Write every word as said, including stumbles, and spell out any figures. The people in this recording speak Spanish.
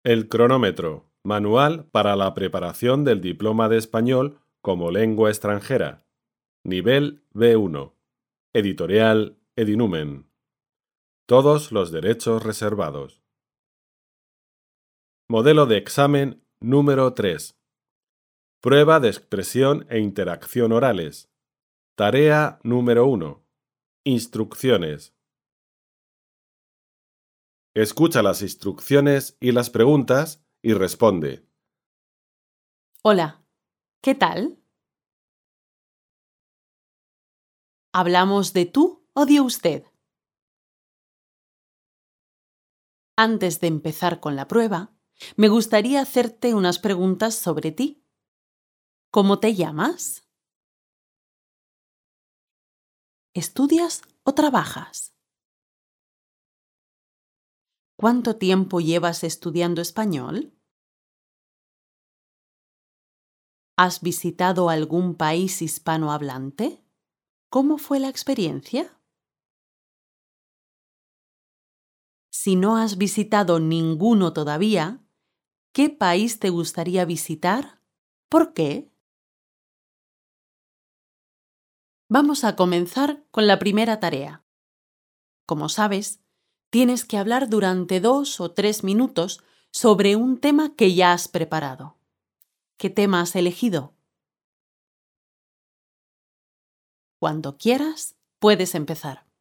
El cronómetro, manual para la preparación del diploma de español como lengua extranjera. Nivel B uno. Editorial Edinumen. Todos los derechos reservados. Modelo de examen número tres. Prueba de expresión e interacción orales. Tarea número uno. Instrucciones. Escucha las instrucciones y las preguntas y responde. Hola, ¿qué tal? ¿Hablamos de tú o de usted? Antes de empezar con la prueba, me gustaría hacerte unas preguntas sobre ti. ¿Cómo te llamas? ¿Estudias o trabajas? ¿Cuánto tiempo llevas estudiando español? ¿Has visitado algún país hispanohablante? ¿Cómo fue la experiencia? Si no has visitado ninguno todavía, ¿qué país te gustaría visitar? ¿Por qué? Vamos a comenzar con la primera tarea. Como sabes, tienes que hablar durante dos o tres minutos sobre un tema que ya has preparado. ¿Qué tema has elegido? Cuando quieras, puedes empezar.